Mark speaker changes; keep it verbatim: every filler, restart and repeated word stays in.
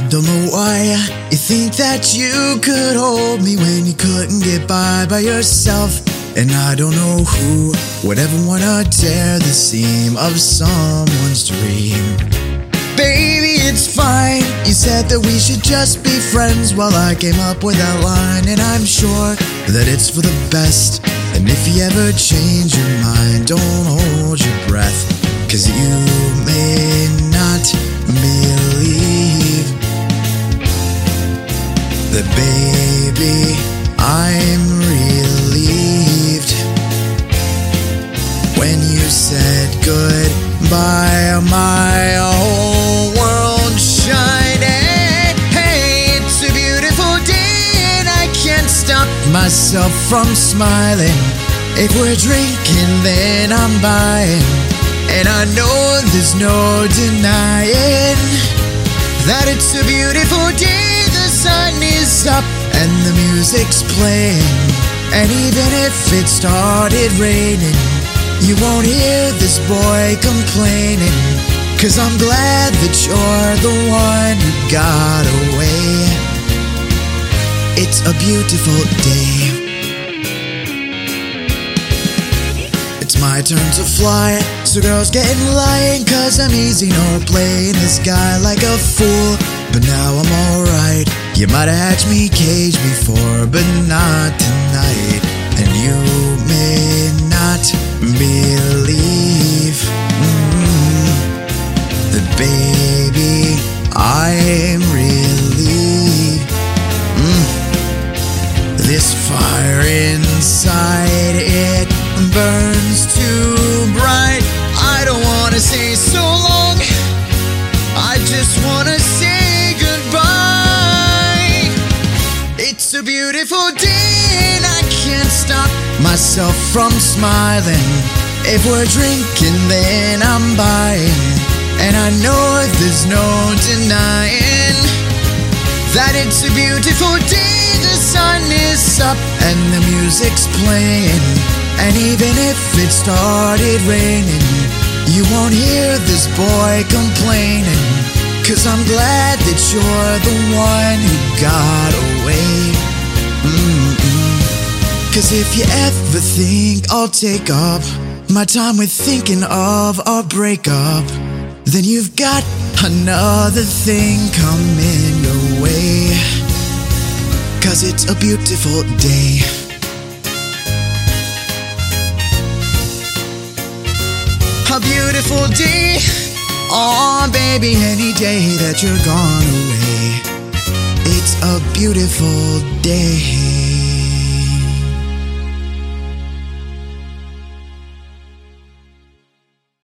Speaker 1: Don't know why you think that you could hold me when you couldn't get by by yourself. And I don't know who would ever wanna tear the seam of someone's dream. Baby, it's fine. You said that we should just be friends while I came up with that line. And I'm sure that it's for the best. And if you ever change your mind, don't hold your breath, 'cause you may not believe that, baby, I'm relieved when you said goodbye. My whole world shining. Hey, it's a beautiful day and I can't stop myself from smiling. If we're drinking, then I'm buying, and I know there's no denying that it's a beautiful day. The sun is up and the music's playing, and even if it started raining, you won't hear this boy complaining, 'cause I'm glad that you're the one who got away. It's a beautiful day. It's my turn to fly, so girls get in line, 'cause I'm easy, no playing this guy like a fool. But now I'm alright. You might have hatched me caged before, but not tonight. And you may not believe mm, that, baby, I'm relieved. mm. This fire inside, it burns too bright. I don't wanna say so long, I just wanna say goodbye. It's a beautiful day and I can't stop myself from smiling. If we're drinking, then I'm buying, and I know there's no denying that it's a beautiful day. The sun is up and the music's playing, and even if it started raining, you won't hear this boy complaining, 'cause I'm glad that you're the one who got away. Mm-mm. 'Cause if you ever think I'll take up my time with thinking of a breakup, then you've got another thing coming your way, 'cause it's a beautiful day. A beautiful day. Oh, baby, any day that you're gone away, it's a beautiful day.